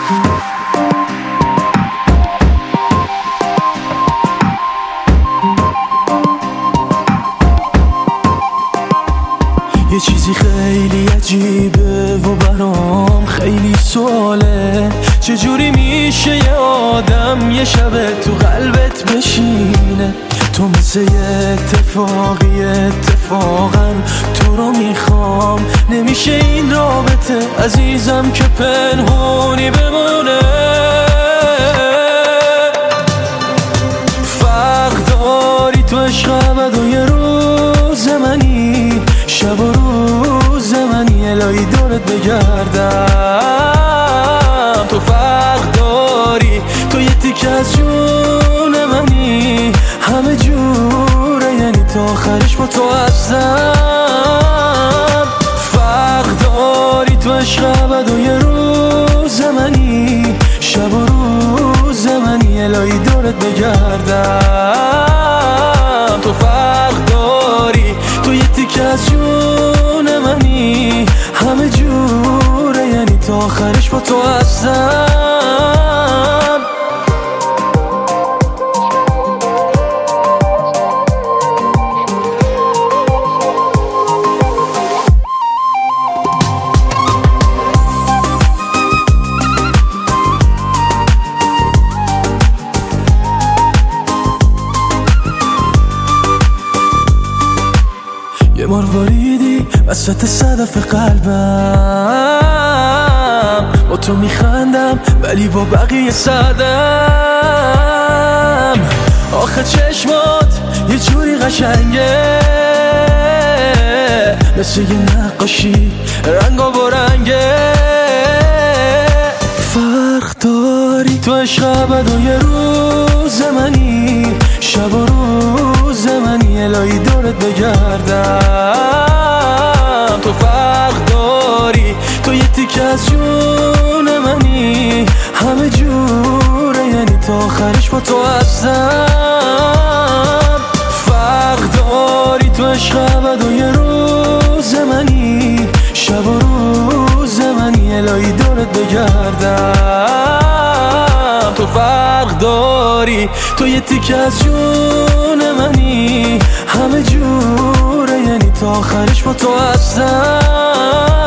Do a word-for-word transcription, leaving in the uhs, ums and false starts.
یه چیزی خیلی عجیبه و برام خیلی سواله، چجوری میشه یه آدم یه شب تو قلبت بشینه؟ تو مثل یه اتفاقی اتفاقا تو رو میخوام، نمیشه این رابطه عزیزم که پنهونی بمونه. فرق داری تو عشق ابد و یه روز منی، شب و روز منی، الهی دورت بگردم. تو فرق داری، تو یه تیکه از جون منی، همه جوره یعنی تا آخرش با تو هستم. فرق داری تو عشق ابد و یه روز منی، شب و روز منی، الهی دورت بگردم. تو فرق داری، تو یه تیکه از جون منی، همه جوره یعنی تا آخرش با تو هستم. یه مارواریدی وسط صدف قلبم، با تو میخندم ولی با بقیه سردم. آخه چشمات یه جوری قشنگه، مثل یه نقاشی رنگا با رنگه. فرق داری تو عشق ابد و یه روز منی، شب و روز منی، الهی دورت بگردم. تو فرق داری، تو یه تیکه از جون منی، همه جوره یعنی تا آخرش با تو هستم. فرق داری تو عشق ابد و یه روز منی، شب و روز منی، الهی دورت بگردم. تو فرق داری، تو یه تیکه از جون منی، همه جوره یعنی تا آخرش با تو هستم.